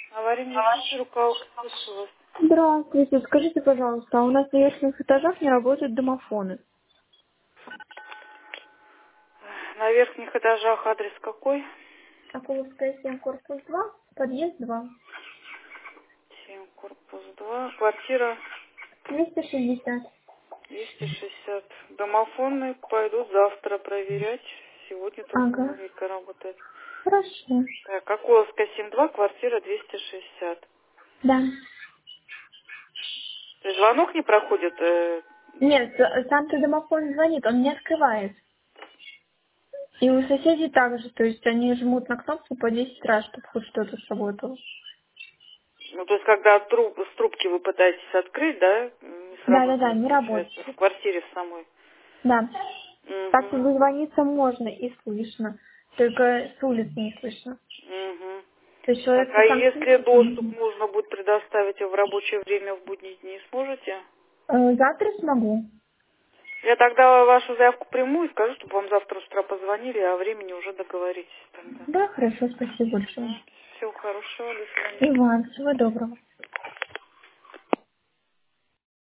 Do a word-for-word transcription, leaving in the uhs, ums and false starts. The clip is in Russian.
Аварийный диспетчер, слышу вас. Здравствуйте, скажите, пожалуйста, а у нас на верхних этажах не работают домофоны. На верхних этажах адрес какой? Окуловская семь, корпус два, подъезд два. семь, корпус два, квартира двести шестьдесят. двести шестьдесят. Домофоны пойдут завтра проверять. Сегодня только Ага, аварийка работает. хорошо. Так, Окуловская семь два, квартира двести шестьдесят. Да. То есть звонок не проходит? э, Нет, с- сам-то домофон звонит, он не открывает. И у соседей также, то есть они жмут на кнопку по десять раз, чтобы хоть что-то сработало. Ну, то есть, когда труб, с трубки вы пытаетесь открить, да, не Да-да-да, срабатывает, не получается, в работает. квартире в самой. Да. Так Угу. дозвониться можно и слышно, только с улицы не слышно. Угу. То есть Так, человек а сам если слышит, не доступ видит. нужно будет предоставить в рабочее время в будние дни, сможете? Э, Завтра смогу. Я тогда вашу заявку приму и скажу, чтобы вам завтра с утра позвонили, а о времени уже договоритесь тогда. Да, хорошо, спасибо большое. Угу. Всего хорошего, до свидания. Иван, всего доброго.